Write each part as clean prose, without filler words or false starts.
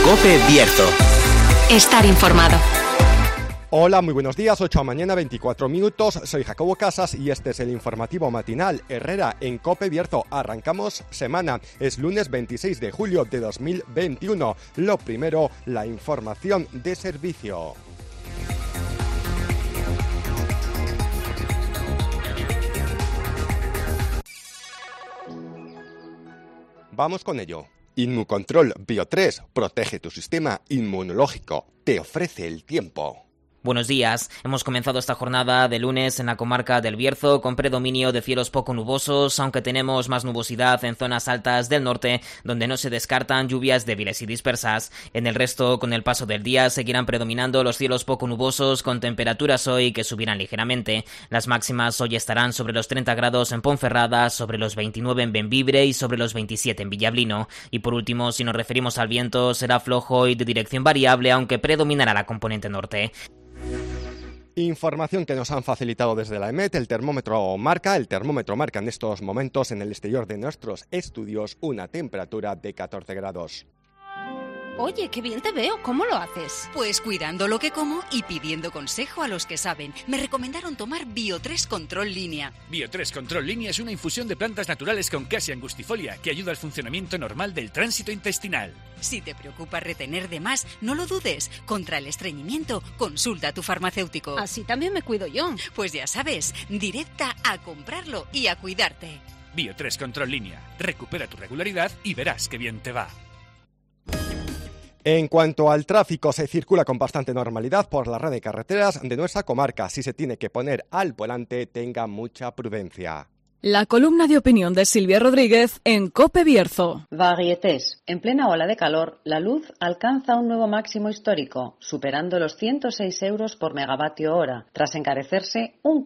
COPE Bierzo. Estar informado. Hola, muy buenos días, 8 de la mañana, 24 minutos, soy Jacobo Casas y este es el informativo matinal Herrera en COPE Bierzo. Arrancamos semana, es lunes 26 de julio de 2021. Lo primero, la información de servicio. Vamos con ello. Inmucontrol Bio3 protege tu sistema inmunológico. Te ofrece el tiempo. Buenos días. Hemos comenzado esta jornada de lunes en la comarca del Bierzo con predominio de cielos poco nubosos, aunque tenemos más nubosidad en zonas altas del norte, donde no se descartan lluvias débiles y dispersas. En el resto, con el paso del día, seguirán predominando los cielos poco nubosos, con temperaturas hoy que subirán ligeramente. Las máximas hoy estarán sobre los 30 grados en Ponferrada, sobre los 29 en Bembibre y sobre los 27 en Villablino. Y por último, si nos referimos al viento, será flojo y de dirección variable, aunque predominará la componente norte. Información que nos han facilitado desde la EMET. El termómetro marca en estos momentos en el exterior de nuestros estudios una temperatura de 14 grados. Oye, qué bien te veo. ¿Cómo lo haces? Pues cuidando lo que como y pidiendo consejo a los que saben. Me recomendaron tomar Bio3 Control Línea. Bio3 Control Línea es una infusión de plantas naturales con Cassia angustifolia que ayuda al funcionamiento normal del tránsito intestinal. Si te preocupa retener de más, no lo dudes. Contra el estreñimiento, consulta a tu farmacéutico. Así también me cuido yo. Pues ya sabes, directa a comprarlo y a cuidarte. Bio3 Control Línea. Recupera tu regularidad y verás qué bien te va. En cuanto al tráfico, se circula con bastante normalidad por la red de carreteras de nuestra comarca. Si se tiene que poner al volante, tenga mucha prudencia. La columna de opinión de Silvia Rodríguez en COPE Bierzo. Varietés. En plena ola de calor, la luz alcanza un nuevo máximo histórico, superando los 106 euros por megavatio hora, tras encarecerse un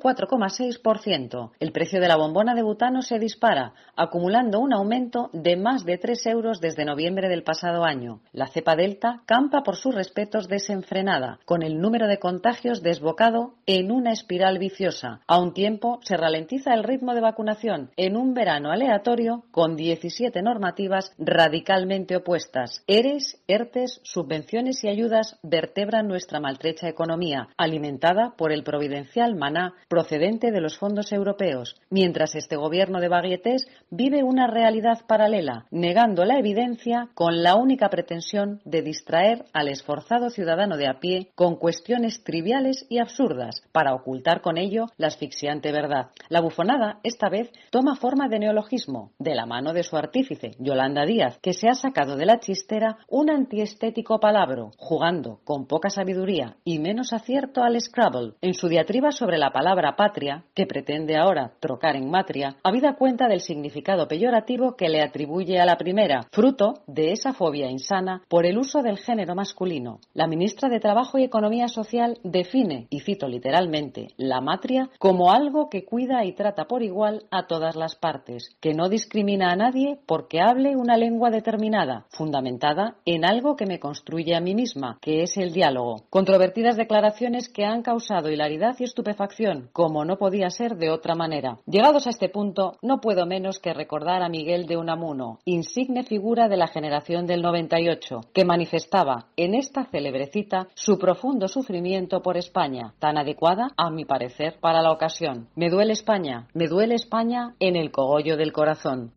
4,6%. El precio de la bombona de butano se dispara, acumulando un aumento de más de 3 euros desde noviembre del pasado año. La cepa Delta campa por sus respetos desenfrenada, con el número de contagios desbocado en una espiral viciosa. A un tiempo, se ralentiza el ritmo de vacunación en un verano aleatorio con 17 normativas radicalmente opuestas. ERES, ERTES, subvenciones y ayudas vertebran nuestra maltrecha economía, alimentada por el providencial maná procedente de los fondos europeos, mientras este gobierno de Baguietés vive una realidad paralela, negando la evidencia con la única pretensión de distraer al esforzado ciudadano de a pie con cuestiones triviales y absurdas, para ocultar con ello la asfixiante verdad. La bufonada esta vez toma forma de neologismo, de la mano de su artífice, Yolanda Díaz, que se ha sacado de la chistera un antiestético palabro, jugando con poca sabiduría y menos acierto al Scrabble. En su diatriba sobre la palabra patria, que pretende ahora trocar en matria, habida cuenta del significado peyorativo que le atribuye a la primera, fruto de esa fobia insana por el uso del género masculino. La ministra de Trabajo y Economía Social define, y cito literalmente, la matria como algo que cuida y trata por igual a todas las partes, que no discrimina a nadie porque hable una lengua determinada, fundamentada en algo que me construye a mí misma, que es el diálogo. Controvertidas declaraciones que han causado hilaridad y estupefacción, como no podía ser de otra manera. Llegados a este punto, no puedo menos que recordar a Miguel de Unamuno, insigne figura de la generación del 98, que manifestaba en esta célebre cita su profundo sufrimiento por España, tan adecuada, a mi parecer, para la ocasión. Me duele España España en el cogollo del corazón.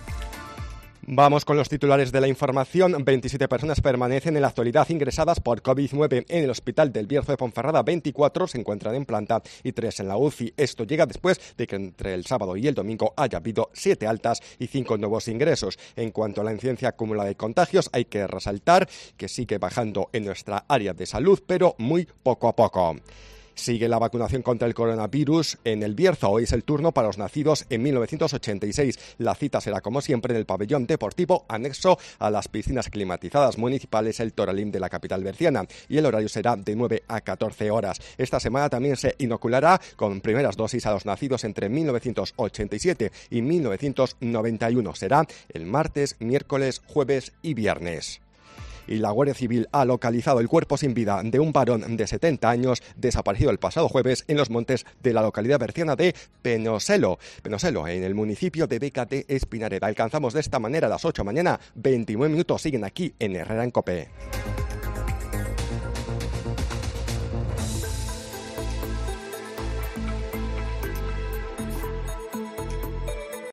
Vamos con los titulares de la información. 27 personas permanecen en la actualidad ingresadas por COVID-19 en el Hospital del Bierzo de Ponferrada. 24 se encuentran en planta y 3 en la UCI. Esto llega después de que entre el sábado y el domingo haya habido 7 altas y 5 nuevos ingresos. En cuanto a la incidencia acumulada de contagios, hay que resaltar que sigue bajando en nuestra área de salud, pero muy poco a poco. Sigue la vacunación contra el coronavirus en el Bierzo. Hoy es el turno para los nacidos en 1986. La cita será, como siempre, en el pabellón deportivo anexo a las piscinas climatizadas municipales El Toralín de la capital berciana. Y el horario será de 9 a 14 horas. Esta semana también se inoculará con primeras dosis a los nacidos entre 1987 y 1991. Será el martes, miércoles, jueves y viernes. Y la Guardia Civil ha localizado el cuerpo sin vida de un varón de 70 años desaparecido el pasado jueves en los montes de la localidad berciana de Penoselo, en el municipio de Beca de Espinareda. Alcanzamos de esta manera a las 8 de la mañana, 29 minutos. Siguen aquí en Herrera en COPE.